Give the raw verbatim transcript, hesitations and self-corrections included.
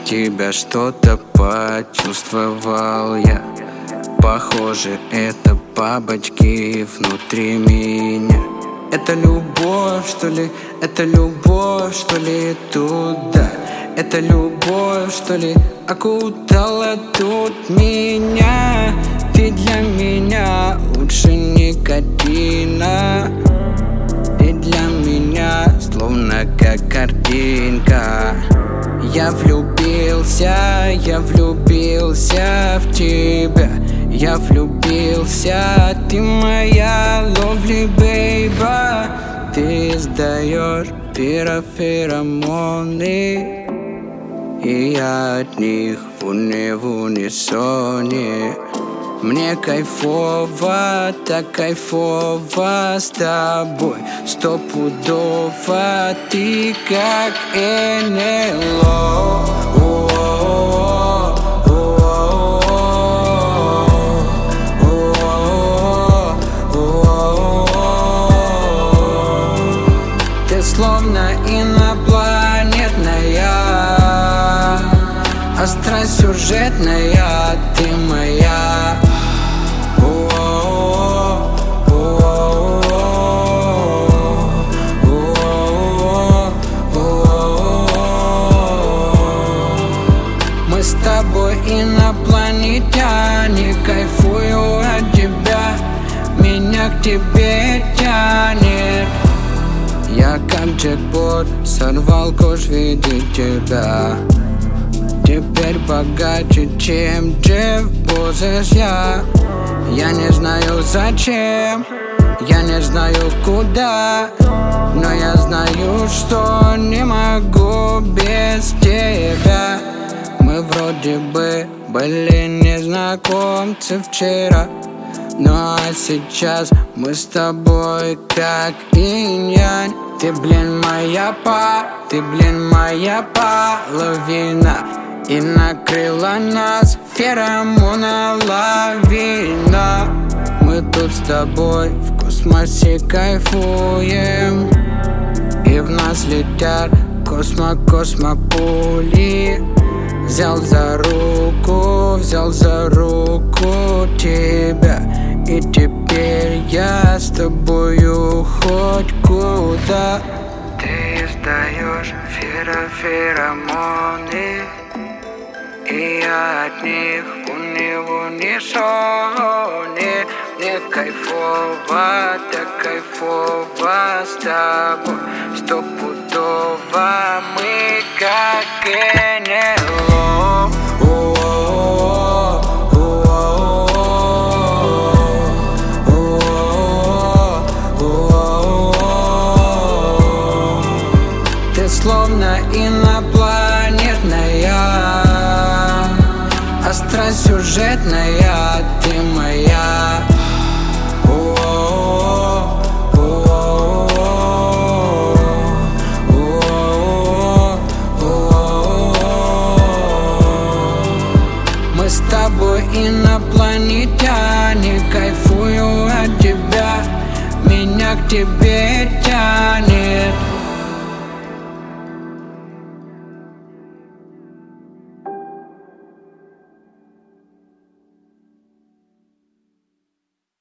тебя что-то почувствовал я. Похоже, это бабочки внутри меня. Это любовь, что ли? Это любовь, что ли, туда? Это любовь, что ли, окутала тут меня? Ты для меня лучше никотина. Ты для меня словно как картинка. Я влюбился, я влюбился в тебя. Я влюбился, ты моя lovely baby. Ты издаешь феромоны, и я от них в уни, в унисоне. Мне кайфово, так кайфово с тобой. Стопудово ты как эн эл о. Ты словно инопланетная, остросюжетная, ты моя. Мы с тобой инопланетяне, кайфую от тебя, меня к тебе тянет. Я как джекпот сорвал куш видеть тебя. Теперь богаче, чем Джефф Безос я. Я не знаю зачем, я не знаю куда, но я знаю, что не могу без тебя. Мы вроде бы были незнакомцы вчера, ну а сейчас мы с тобой как инь-янь. Ты, блин, моя па, ты, блин, моя половина, и накрыла нас феромона лавина. Мы тут с тобой в космосе кайфуем, и в нас летят космо-космопули. Взял за руку, взял за руку тебя, и теперь я с тобою хоть куда. Ты издаешь феромоны, и я от них в уни, в унисоне. Мне кайфово, так кайфово с тобой. Стопудово мы как эн эл о. Ты словно инопланетная, остросюжетная, ты моя. Мы с тобой инопланетяне, кайфую от тебя, меня к тебе тянет.